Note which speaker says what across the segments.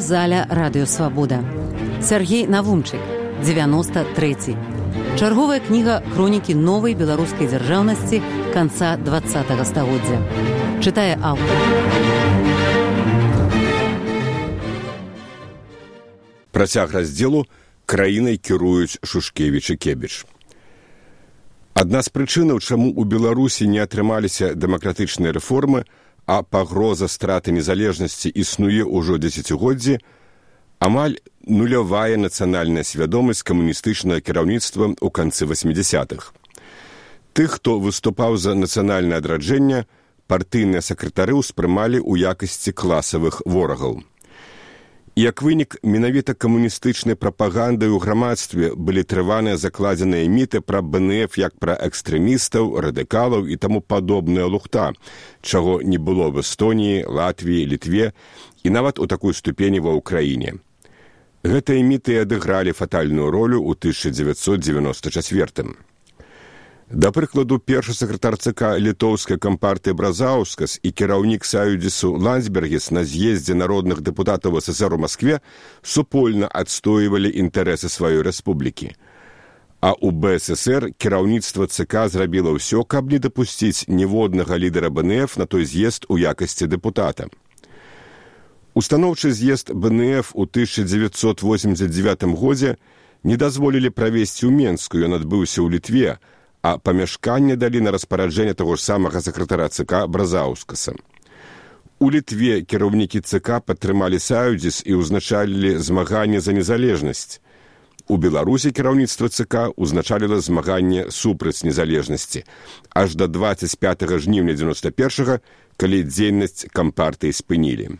Speaker 1: аўдыёзаля «Радыёсвабода». Сергей Навумчык, 93. Чарговая кніга хронікі новай беларускай дзяржаўнасці канца 20-го стагоддзя. Чытае аўтар.
Speaker 2: Працяг раздзелу «Краінай кіруюць Шушкевіч і Кебіч». Адна з прычынаў, чаму ў Беларусі не атрымаліся дэмакратычныя рэформы, а пагроза страты незалежнасці існуе ўжо дзесяцігоддзі, амаль нулявая нацыянальная свядомасць камуністычнага кіраўніцтва ў канцы 80-х. Тых, хто выступаў за нацыянальнае адраджэнне, партыйныя сакратары ўспрымалі ў якасці класавых ворагаў. Як вынік, менавіта камуністычнай прапагандай у грамадстве былі трываныя закладзеныя міты пра БНФ як пра экстрэмістаў, радыкалаў і таму падобная лухта, чаго не было в Эстоніі, Латвіі, Літве і нават у такой ступені ва ўкраіне. Гэтыя міты адыгралі фатальную ролю ў 1994-м. Да прыкладу, першы сакратар ЦК літоўскай кампартыі Бразаускас і кіраўнік Саюдзісу Ландсбергіс на з'ездзе народных дэпутатаў СССР у Маскве супольна адстойвалі інтарэсы сваёй рэспублікі. А ў БССР кіраўніцтва ЦК зрабіла ўсё, каб не дапусціць ніводнага лідара БНФ на той з'езд у якасці дэпутата. Устаноўчы з'езд БНФ у 1989 годзе не дазволілі правесці ў Менску, ён адбыўся ў Літве, а памяшканне далі на распараджэнне таго ж самага сакратара ЦК Бразаускаса. У Літве кіраўнікі ЦК падтрымалі Саюдзіс і ўзначалілі змаганне за незалежнасць. У Беларусі кіраўніцтва ЦК ўзначаліла змаганне супраць незалежнасці, аж да 25 жніўня 91-го, калі дзейнасць кампартыі спынілі.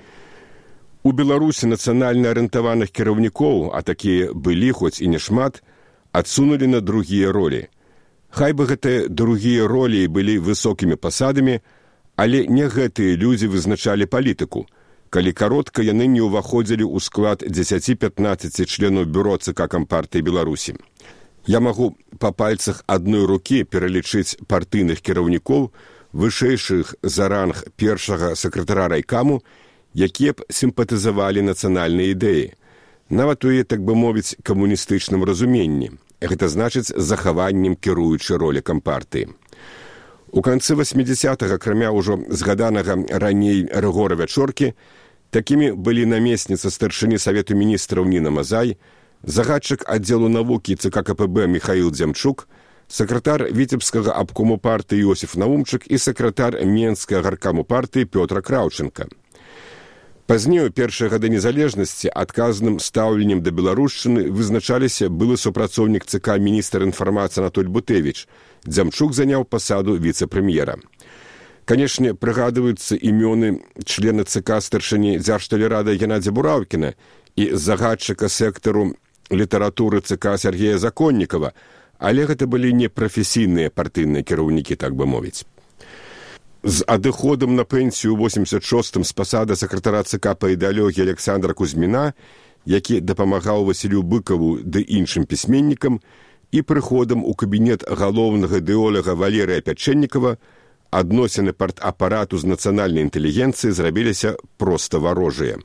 Speaker 2: У Беларусі нацыянальна арыентаваных кіраўнікоў, а такія былі, хоць і не шмат, адсунулі на другія ролі. Хай бы гэтыя другія ролі былі высокімі пасадамі, але не гэтыя людзі вызначалі палітыку. Калі каротка, яны не ўваходзілі ў склад 10-15 членаў бюро ЦК Кампартыі Беларусі. Я магу па пальцах адной рукі пералічыць партыйных кіраўнікоў, вышэйшых за ранг першага сакратара райкаму, якія б сімпатызавалі нацыянальнай ідэі, нават у яе, так бы мовіць, камуністычным разуменні. Гэта значыць захаваннем кіруючай ролі кампартыі. У канцы 80-х, акрамя ўжо згаданага раней Рыгора Вячоркі, такімі былі намесніца старшыні Савету міністраў Ніна Мазай, загадчык аддзелу навукі ЦК КПБ Міхаіл Дзямчук, сакратар Віцебскага абкому партыі Іосіф Наумчык і сакратар Менскага гаркаму партыі Пётра Краўченка. Пазней, у першыя гады незалежнасці, адказным стаўленнем да беларушчыны вызначаліся былы супрацоўнік ЦК міністр інфармацыі Анатоль Бутевіч. Дзямчук заняў пасаду віцэ-прэм'ера. Канешне, прыгадваюцца імёны члена ЦК старшыні Дзяржтэлерады Геннадзя Бураўкіна і загадчыка сектару літаратуры ЦК Сергея Законнікава, але гэта былі не прафесійныя партыйныя кіраўнікі, так бы мовіць. З адыходам на пенсію ў 86-м з пасады сакратара ЦК па ідэалогіі Александра Кузьміна, які дапамагаў Васілю Быкаву ды іншым пісьменнікам, і прыходам у кабінет галоўнага ідэолага Валерыя Пячэннікава, адносіны партапарату з нацыянальнай інтэлігенцыі зрабіліся проста варожыя.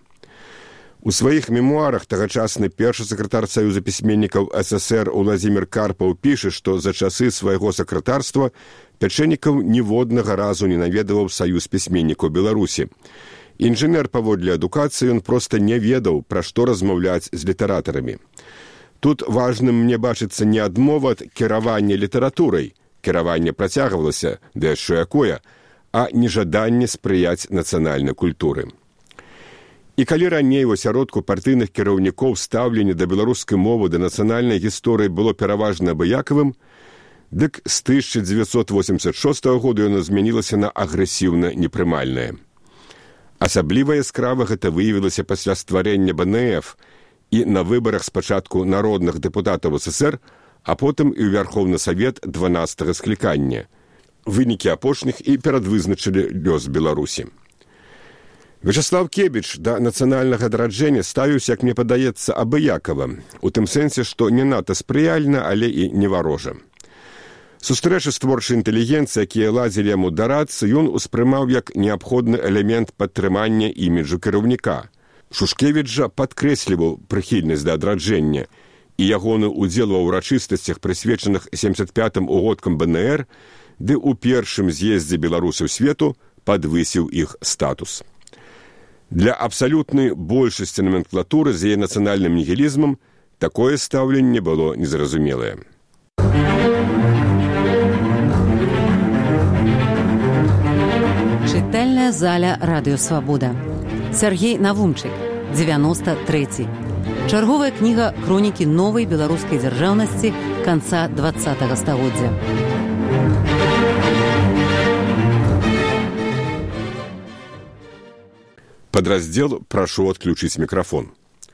Speaker 2: У сваіх мемуарах тагачасны першы сакратар Саюза пісьменнікаў СССР Уладзімір Карпаў піша, што за часы свайго сакратарства Пячэннікаў ніводнага разу не наведаваў Саюз пісьменнікаў Беларусі. Інжынер паводле адукацыі, ён проста не ведаў, пра што размаўляць з літаратарамі. Тут важным мне бачыцца не адмова ад кіравання літаратурай, кіраванне працягвалася, да яшчэ якое, а нежаданне спрыяць нацыянальнай культуры. І калі раней у асяродку партыйных кіраўнікоў стаўленне да беларускай мовы, да нацыянальнай гісторыі было пераважна абыякавым, дык з 1986 года яно змянілася на агрэсіўна непрымальнае. Асабліва яскрава гэта выявілася пасля стварэння БНФ і на выбарах спачатку народных дэпутатаў СССР, а потым і ў Вярхоўны Савет 12-го склікання. Вынікі апошніх і перадвызначылі лёс Беларусі. Вячаслав Кебіч да нацыянальнага адраджэння ставіўся, як мне падаецца, абыякава, у тым сэнсе, што не надта спрыяльна, але і не варожа. Сустрэчы з творчай інтэлігенцыі, якія ладзілі яму дарацца, ён успрымаў як неабходны элемент падтрымання іміджу кіраўніка. Шушкевіч жа падкрэсліваў прыхільнасць да адраджэння, і ягоны ўдзел ва ўрачыстасцях, прысвечаных 75-м угодкам БНР, ды ў першым з'ездзе беларусаў свету падвысіў іх статус. Для абсалютнай большасці номенклатуры з яе нацыянальным нігілізмам такое стаўленне было незразумелае.
Speaker 1: Чытальная заля Радыё Свабода. Сергей Навумчык, 93. Чарговая кніга хронікі новай беларускай дзяржаўнасці канца 20-го стагоддзя.
Speaker 2: Подраздел «Прошу отключить микрофон».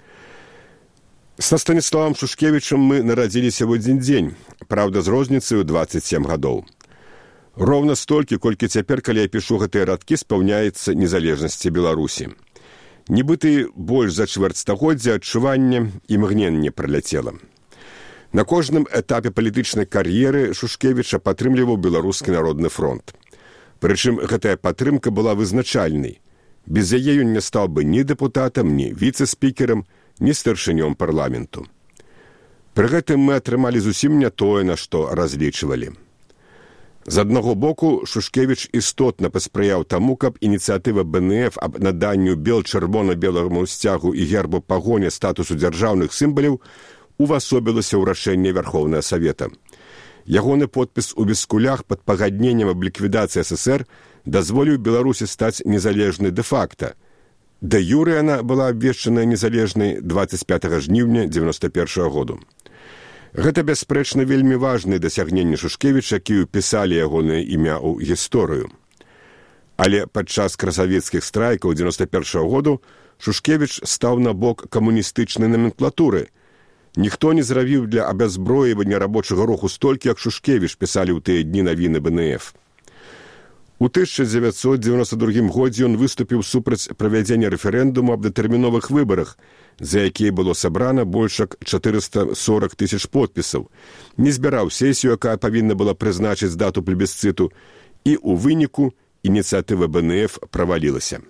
Speaker 2: Со Станиславом Шушкевичем мы нарадзіліся в один дзень, правда, з розніцаю 27 гадоў. Роўна столькі, колькі цяпер, калі я пішу гэтыя радкі, спаўняецца незалежнасці Беларусі. Нібыты больш за чвэрць стагоддзя адчування імгненне праляцела. На кожным этапе палітычнай кар'еры Шушкевіча падтрымліваў Беларускі народны фронт. Прычым гэтая падтрымка была вызначальнай. Без яе ён не стаў бы ні дэпутатам, ні віцэ-спікерам, ні старшынём парламенту. Пры гэтым мы атрымалі зусім не тое, на што разлічвалі. З аднаго боку, Шушкевіч істотна паспрыяў таму, каб ініцыятыва БНФ аб наданню бел-чырвона-беламу сцягу і гербу пагоня статусу дзяржаўных сімваляў увасобілася ў рашэнне Вярхоўнага Савета. Ягоны подпіс у бескулях пад пагадненнем аб ліквідацыі СССР дазволіў Беларусі стаць незалежнай дэ-факта. Дэ-юрэ яна была абвешчаная незалежнай 25 жніўня 91 году. Гэта, бясспрэчна, вельмі важныя дасягненні Шушкевіча, якія ўпісалі ягонае імя ў гісторыю. Але падчас красавецкіх страйкаў 91 году Шушкевіч стаў на бок камуністычнай номенклатуры. Ніхто не зрабіў для абязброівання рабочага руху столькі, як Шушкевіч, пісалі ў тыя дні навіны БНФ. У 1992 годзе ён выступіў супраць правядзення рэферэндуму аб датэрміновых выбарах, за якія было сабрана больш як 440 тысяч подпісаў, не збіраў сесію, якая павінна была прызначыць дату плебісцыту, і ў выніку ініцыятыва БНФ правалілася.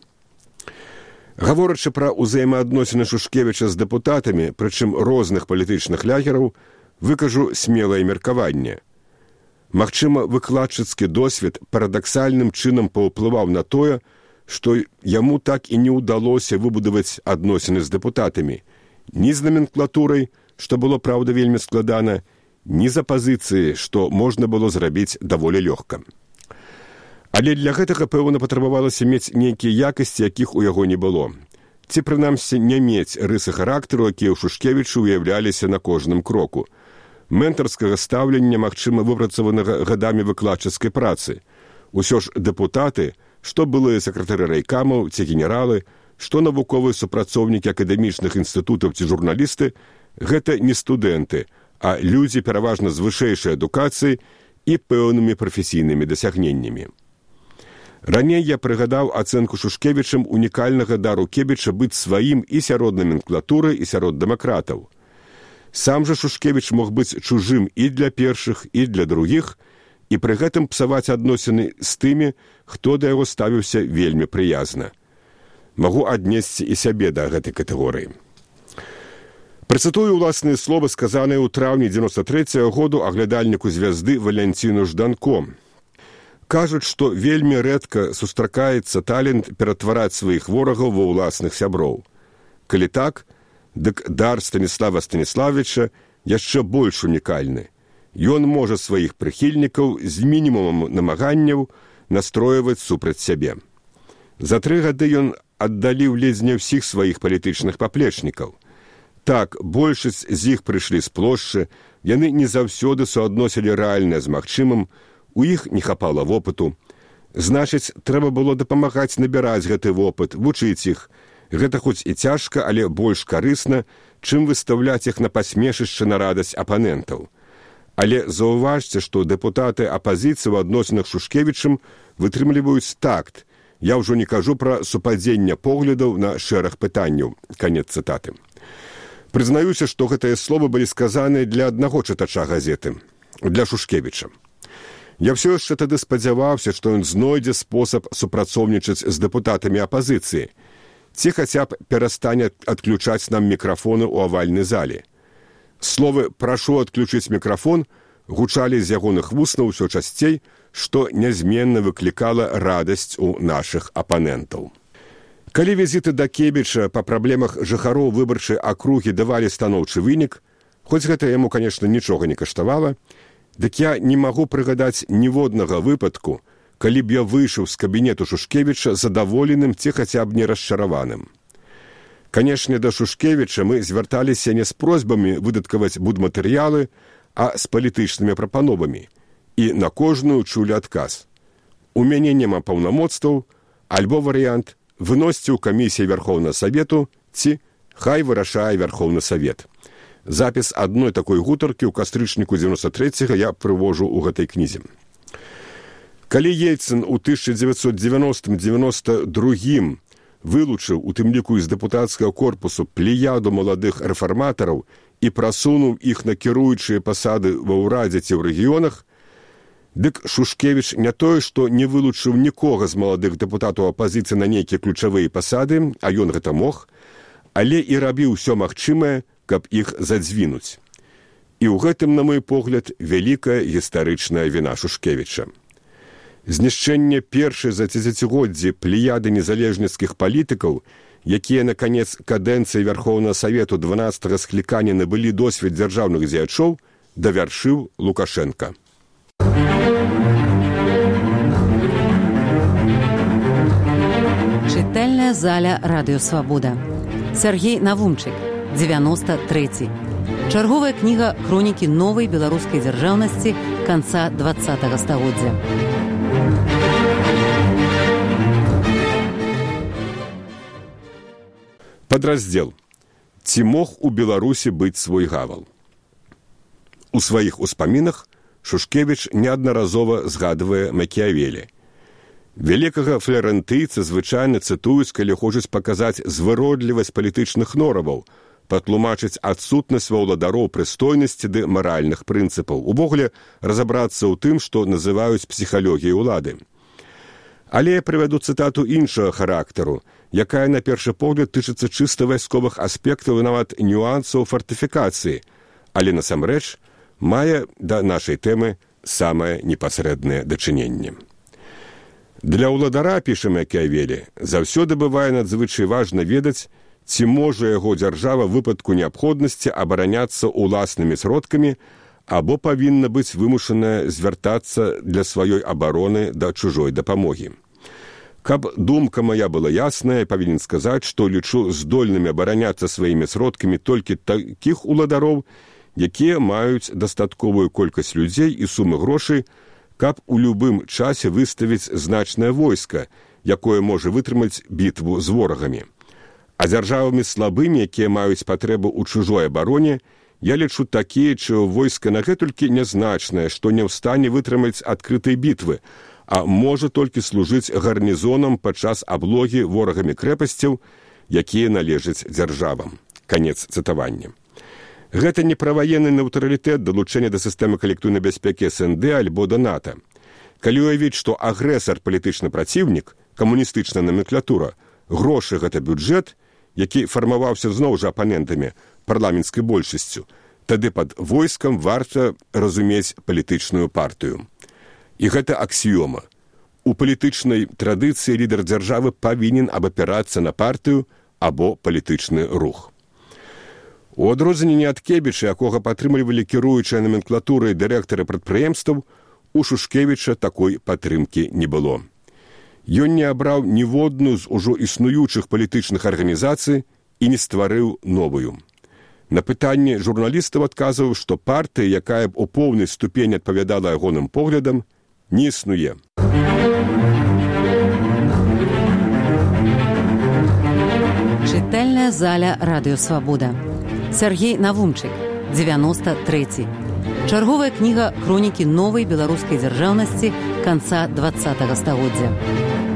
Speaker 2: Гаворачы пра ўзаемаадносіны Шушкевіча з дэпутатамі, прычым розных палітычных лягераў, выкажу смелае меркаванне. Магчыма, выкладчыцкі досвед парадаксальным чынам паўплываў на тое, што яму так і не ўдалося выбудаваць адносіны з дэпутатамі, ні з номенклатурай, што было, праўда, вельмі складана, ні з апазіцыяй, што можна было зрабіць даволі лёгка. Але для гэтага, пэўна, патрабавалася мець нейкія якасці, якіх у яго не было. Ці, прынамсі, не мець рысы характару, якія ў Шушкевічу уяўляліся на кожным кроку. Ментарскага стаўлення, магчыма, выпрацаванага гадамі выкладчыцкай працы. Усё ж дэпутаты, што былыя сакратары райкамаў ці генералы, што навуковыя супрацоўнікі акадэмічных інстытутаў ці журналісты, гэта не студэнты, а людзі пераважна з вышэйшай адукацыяй і пэўнымі прафесійнымі дасягненнямі. Раней я прыгадаў ацэнку Шушкевічам унікальнага дару Кебіча быць сваім і сярод номенклатуры, і сярод дэмакратаў. Сам жа Шушкевіч мог быць чужым і для першых, і для другіх, і пры гэтым псаваць адносіны з тымі, хто да яго ставіўся вельмі прыязна. Магу аднесці і сябе да гэтай катэгорыі. Працытую ўласныя словы, сказаныя ў траўні 93 году аглядальніку звязды Валянціну Жданко. Кажуць, што вельмі рэдка сустракаецца талент ператвараць сваіх ворагаў ва ўласных сяброў. Калі так, дык дар Станіслава Станіславіча яшчэ больш унікальны. Ён можа сваіх прыхільнікаў з мінімумам намаганняў настройваць супраць сябе. За 3 гады ён аддаліў ледзь не ўсіх сваіх палітычных паплечнікаў. Так, большасць з іх прыйшлі з плошчы, яны не заўсёды суадносілі рэальнае з магчымым, у іх не хапала вопыту. Значыць, трэба было дапамагаць набіраць гэты вопыт, вучыць іх. Гэта хоць і цяжка, але больш карысна, чым выстаўляць іх на пасмешышча на радасць апанентаў. Але заўважце, што дэпутаты апазіцыі ў адносінах з Шушкевічам вытрымліваюць такт. Я ўжо не кажу пра супадзенне поглядаў на шэраг пытанняў. Канец цытаты. Прызнаюся, што гэтыя словы былі сказаныя для аднаго чытача газеты, для Шушкевіча. Я ўсё яшчэ тады спадзяваўся, што ён знойдзе спосаб супрацоўнічаць з дэпутатамі апазіцыі. ці хаця б перастане адключаць нам мікрафоны ў авальнай зале. Словы «прашу адключыць мікрафон» гучалі з ягоных вуснаў усё часцей, што нязменна выклікала радасць у нашых апанентаў. Калі візіты да Кебіча па праблемах жыхароў выбарчай акругі давалі станоўчы вынік, хоць гэта яму, канешне, нічога не каштавала, дык я не магу прыгадаць ніводнага выпадку, калі б я выйшаў з кабінету Шушкевіча задаволеным ці хаця б не расчараваным. Канешне, да Шушкевіча мы звярталіся не з просьбамі выдаткаваць будматэрыялы, а з палітычнымі прапановамі. І на кожную чулі адказ. У мяне няма паўнамоцтваў, альбо варыянт «выносьце ў камісіі Вярхоўнага Савету» ці «хай вырашае Вярхоўны Савет». Запіс адной такой гутаркі ў кастрычніку 93-го я прывожу ў гэтай кнізе. Калі Ельцын у 1990-92 вылучыў, у тым ліку з дэпутацкага корпусу, плеяду маладых рэфарматараў і прасунуў іх на кіруючыя пасады ва ўрадзе ці ў рэгіёнах, дык Шушкевіч не тое, што не вылучыў нікога з маладых дэпутатаў апазіцыі на нейкія ключавыя пасады, а ён гэта мог, але і рабіў усё магчымае, каб іх задзвінуць. І ў гэтым, на мой погляд, вялікая гістарычная віна Шушкевіча. Знішчэнне першай за дзесяцігоддзі плеяды незалежніцкіх палітыкаў, якія на канец кадэнцыі Вярхоўнага Савету 12-го склікання набылі досвед дзяржаўных дзеячоў, давяршыў Лукашенка.
Speaker 1: Чытальная заля Радыё Свабода. Сергей Навумчык, 93. Чарговая кніга хронікі новай беларускай дзяржаўнасці канца 20-го стагоддзя.
Speaker 2: Падраздзел. Ці мог у Беларусі быць свой гавал? У сваіх успамінах Шушкевіч неаднаразова згадвае Макіявелі. Вялікага фларэнтыйца звычайна цытуюць, калі хочуць паказаць звыродлівасць палітычных нораваў, патлумачыць адсутнасць ва ўладароў прыстойнасці ды маральных прынцыпаў, увогуле разабрацца ў тым, што называюць псіхалогіяй улады. Але я прывяду цытату іншага характару, якая на першы погляд тычыцца чыста вайсковых аспектаў і нават нюансаў фартыфікацыі, але насамрэч мае да нашай тэмы самае непасрэднае дачыненне. Для ўладара, піша Макіявелі, заўсёды бывае надзвычай важна ведаць, ці можа яго дзяржава ў выпадку неабходнасці абараняцца ўласнымі сродкамі або павінна быць вымушаная звяртацца для сваёй абароны да чужой дапамогі. Каб думка мая была ясная, павінен сказаць, што лічу здольнымі абараняцца сваімі сродкамі толькі такіх уладароў, якія маюць дастатковую колькасць людзей і сумы грошай, каб у любым часе выставіць значнае войска, якое можа вытрымаць бітву з ворагамі. А дзяржавамі слабымі, якія маюць патрэбу ў чужой абароне, я лічу такія, чыё войска нагэтулькі нязначнае, што не ў стане вытрымаць адкрытай бітвы, а можа толькі служыць гарнізонам падчас аблогі ворагамі крэпасцяў, якія належаць дзяржавам. Канец цытавання. Гэта не пра ваенны нейтралітэт, далучэнне да сістэмы калектыўнай бяспекі СНД альбо да НАТО. Калі уявіць, што агрэсар палітычны праціўнік, камуністычная номенклатура, грошы гэта бюджэт, які фармаваўся зноў жа апанентамі, парламенцкай большасцю, тады пад войскам варта разумець палітычную партыю. І гэта аксіёма. У палітычнай традыцыі лідар дзяржавы павінен абапірацца на партыю або палітычны рух. У адрозненні ад Кебіча, якога падтрымлівалі кіруючая номенклатура і дырэктары прадпрыемстваў, у Шушкевіча такой падтрымкі не было. Ён не абраў ніводную з ужо існуючых палітычных арганізацый і не стварыў новую. На пытанне журналістаў адказваў, што партыя, якая б у поўнай ступені адпавядала ягоным поглядам, не існуе.
Speaker 1: Чытальная заля Радыё Свабода. Сергей Навумчык, 93. Чарговая кніга хронікі новай беларускай дзяржаўнасці канца 20-го стагоддзя.